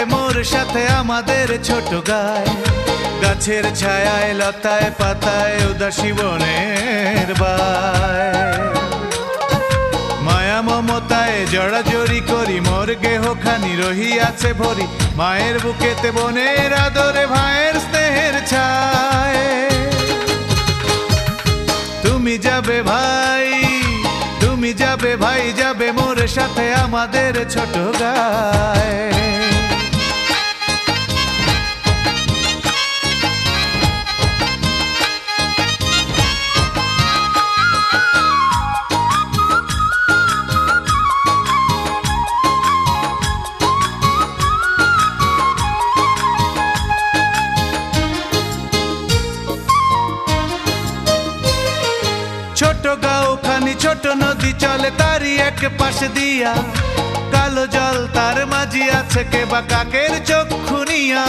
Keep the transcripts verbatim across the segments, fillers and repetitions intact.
মোর সাথে আমাদের ছোট গায়, গাছের ছায়ায় লতায় পাতায় উদাসী বনের বায়। মায়া মমতায় জড়াজড়ি করি মোর গেহখানি রহিয়াছে ভরি, মায়ের বুকেতে বনের আদরে ভাইয়ের স্নেহের ছায়। তুমি যাবে ভাই, তুমি যাবে ভাই, যাবে মোর সাথে আমাদের ছোট গায়। ছোট গাঁও খানি ছোট নদী চলে তারই এক পাশ দিয়া, কালো জল তার মাঝি আছে কে বা কাকের চক্ষু নিয়া।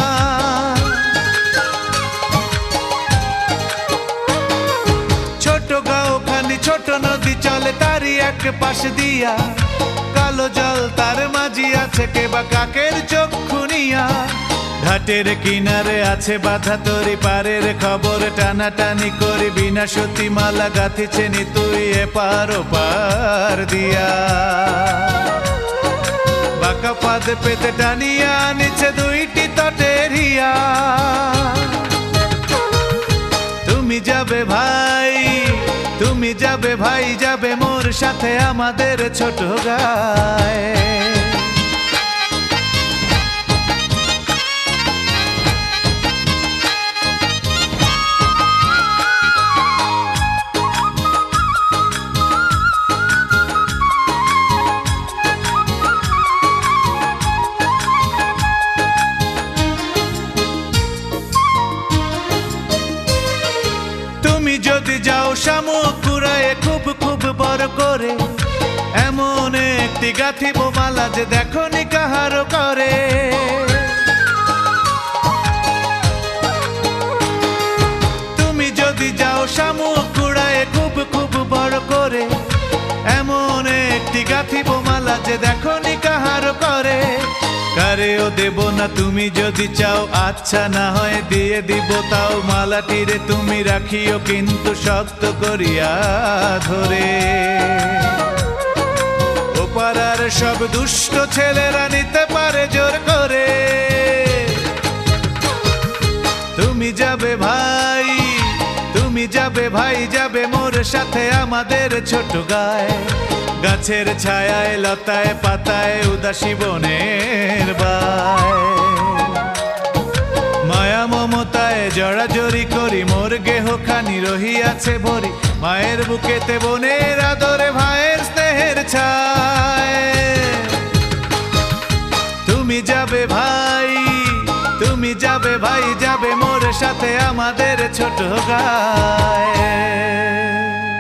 ছোট গাঁও খানি ছোট নদী চলে তারই এক পাশ দিয়া, কালো জল তার মাঝি আছে কে বা কাকের চক্ষু নিয়া। ঘাটের কিনারে আছে বাধা তরি, পারের খবর টানাটানি করি, বিনা সতী মালা গাঁথিছে নি তুই এপার ওপার দিয়া। বাঁকা পাদ পেতে টানিয়া আনিছে দুইটি তটের হিয়া। তুমি যাবে ভাই, তুমি যাবে ভাই, যাবে মোর সাথে আমাদের ছোট গায়। তুমি যদি যাও শামুক কুড়ায় খুব খুব বড় করে, এমন একটি গাঁথিব মালা যে দেখনি কাহারো করে। তুমি যদি যাও শামুক কুড়ায় খুব খুব বড় করে, এমন একটি গাঁথিব মালা যে দেখনি কাহারো করে। কারেও দেব না তুমি যদি চাও, আচ্ছা না হয় দিয়ে দিব তাও, মালাটিরে তুমি রাখিও কিন্তু শক্ত করিয়া ধরে। ও পাড়ার সব দুষ্ট ছেলেরা নিতে পারে জোর করে। তুমি যাবে ভাই, তুমি যাবে ভাই, যাবে মোর সাথে আমাদের ছোট গায়, গাছের ছায়ায় লতায় পাতায় উদাসী বনের বায়। মায়া মমতায় জড়াজড়ি করি মোর গেহখানি রহিয়াছে ভরি, মায়ের বুকেতে বনের আদরে ভাইয়ের স্নেহের ছায়। তুমি যাবে ভাই, তুমি যাবে ভাই, যাবে মোর সাথে আমাদের ছোট গায়।